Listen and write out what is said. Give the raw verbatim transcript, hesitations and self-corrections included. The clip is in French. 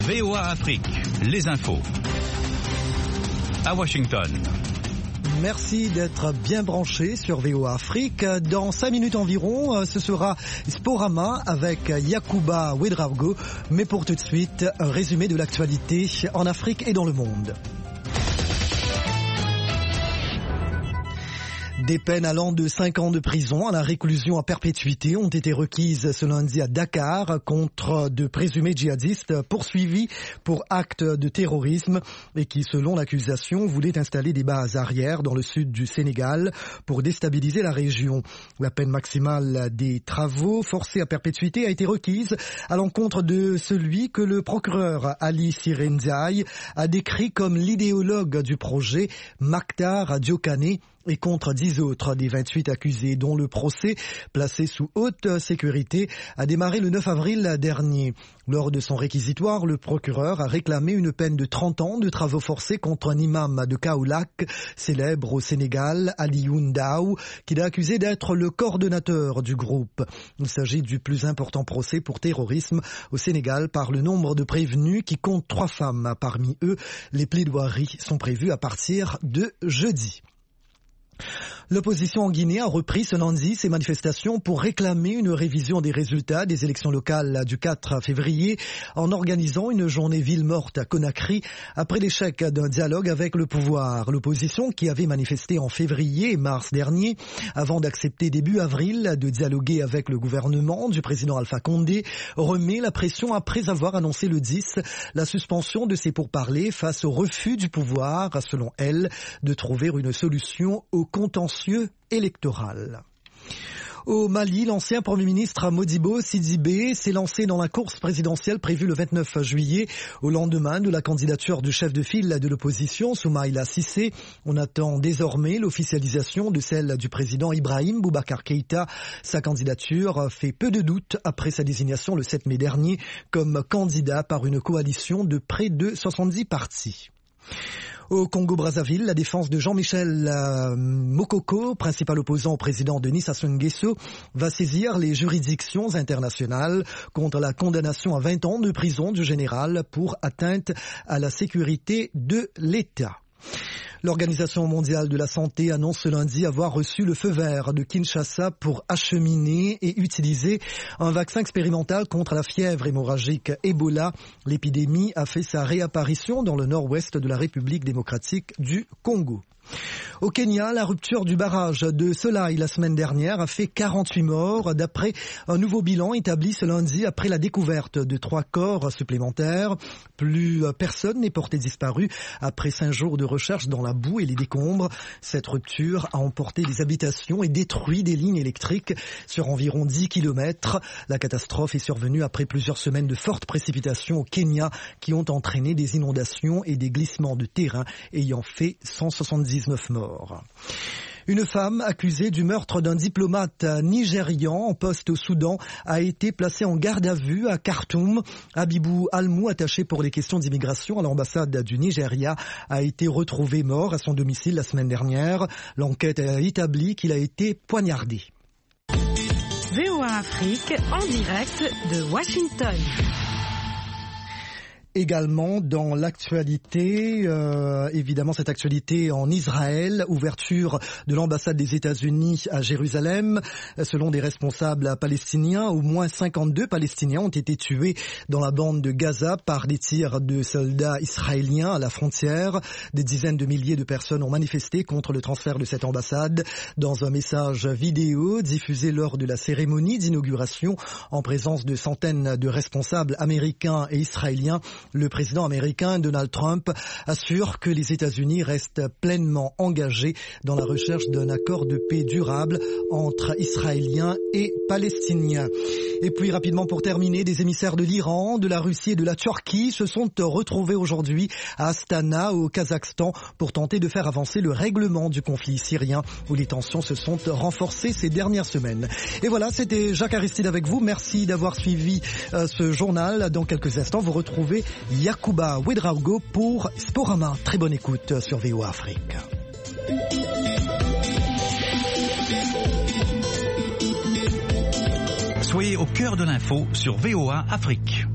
V O A Afrique, les infos. À Washington. Merci d'être bien branché sur V O A Afrique. Dans cinq minutes environ, ce sera Sporama avec Yacouba Ouedraogo. Mais pour tout de suite, un résumé de l'actualité en Afrique et dans le monde. Des peines allant de cinq ans de prison à la réclusion à perpétuité ont été requises ce lundi à Dakar contre de présumés djihadistes poursuivis pour actes de terrorisme et qui, selon l'accusation, voulaient installer des bases arrières dans le sud du Sénégal pour déstabiliser la région. La peine maximale des travaux forcés à perpétuité a été requise à l'encontre de celui que le procureur Ali Siré Ndiaye a décrit comme l'idéologue du projet, Maktar Diokane, et contre dix autres des vingt-huit accusés dont le procès, placé sous haute sécurité, a démarré le neuf avril dernier. Lors de son réquisitoire, le procureur a réclamé une peine de trente ans de travaux forcés contre un imam de Kaolack, célèbre au Sénégal, Alioune Daou, qu'il a accusé d'être le coordonnateur du groupe. Il s'agit du plus important procès pour terrorisme au Sénégal par le nombre de prévenus qui compte trois femmes. Parmi eux, les plaidoiries sont prévues à partir de jeudi. L'opposition en Guinée a repris ce lundi ses manifestations pour réclamer une révision des résultats des élections locales du quatre février en organisant une journée ville morte à Conakry après l'échec d'un dialogue avec le pouvoir. L'opposition, qui avait manifesté en février et mars dernier avant d'accepter début avril de dialoguer avec le gouvernement du président Alpha Condé, remet la pression après avoir annoncé le dix la suspension de ses pourparlers face au refus du pouvoir, selon elle, de trouver une solution au contentieux électoral. Au Mali, l'ancien Premier ministre Modibo Sidibé s'est lancé dans la course présidentielle prévue le vingt-neuf juillet, au lendemain de la candidature du chef de file de l'opposition, Soumaïla Cissé. On attend désormais l'officialisation de celle du président Ibrahim Boubacar Keïta. Sa candidature fait peu de doute après sa désignation le sept mai dernier comme candidat par une coalition de près de soixante-dix partis. Au Congo-Brazzaville, la défense de Jean-Michel euh, Mokoko, principal opposant au président Denis Sassou Nguesso, va saisir les juridictions internationales contre la condamnation à vingt ans de prison du général pour atteinte à la sécurité de l'État. L'Organisation mondiale de la santé annonce ce lundi avoir reçu le feu vert de Kinshasa pour acheminer et utiliser un vaccin expérimental contre la fièvre hémorragique Ebola. L'épidémie a fait sa réapparition dans le nord-ouest de la République démocratique du Congo. Au Kenya, la rupture du barrage de Solai la semaine dernière a fait quarante-huit morts, d'après un nouveau bilan établi ce lundi après la découverte de trois corps supplémentaires. Plus personne n'est porté disparu après cinq jours de recherche dans la boue et les décombres. Cette rupture a emporté des habitations et détruit des lignes électriques sur environ dix kilomètres. La catastrophe est survenue après plusieurs semaines de fortes précipitations au Kenya qui ont entraîné des inondations et des glissements de terrain ayant fait cent soixante-dix-neuf morts. Une femme accusée du meurtre d'un diplomate nigérian en poste au Soudan a été placée en garde à vue à Khartoum. Habibou Almou, attaché pour les questions d'immigration à l'ambassade du Nigeria, a été retrouvé mort à son domicile la semaine dernière. L'enquête a établi qu'il a été poignardé. V O A Afrique en direct de Washington. Également dans l'actualité, euh, évidemment cette actualité en Israël, ouverture de l'ambassade des États-Unis à Jérusalem. Selon des responsables palestiniens, au moins cinquante-deux Palestiniens ont été tués dans la bande de Gaza par des tirs de soldats israéliens à la frontière. Des dizaines de milliers de personnes ont manifesté contre le transfert de cette ambassade. Dans un message vidéo diffusé lors de la cérémonie d'inauguration en présence de centaines de responsables américains et israéliens, le président américain Donald Trump assure que les États-Unis restent pleinement engagés dans la recherche d'un accord de paix durable entre Israéliens et Palestiniens. Et puis rapidement pour terminer, des émissaires de l'Iran, de la Russie et de la Turquie se sont retrouvés aujourd'hui à Astana, au Kazakhstan, pour tenter de faire avancer le règlement du conflit syrien où les tensions se sont renforcées ces dernières semaines. Et voilà, c'était Jacques Aristide avec vous. Merci d'avoir suivi euh, ce journal. Dans quelques instants, vous retrouvez Yacouba Ouedraogo pour Sporama. Très bonne écoute sur V O A Afrique. Soyez au cœur de l'info sur V O A Afrique.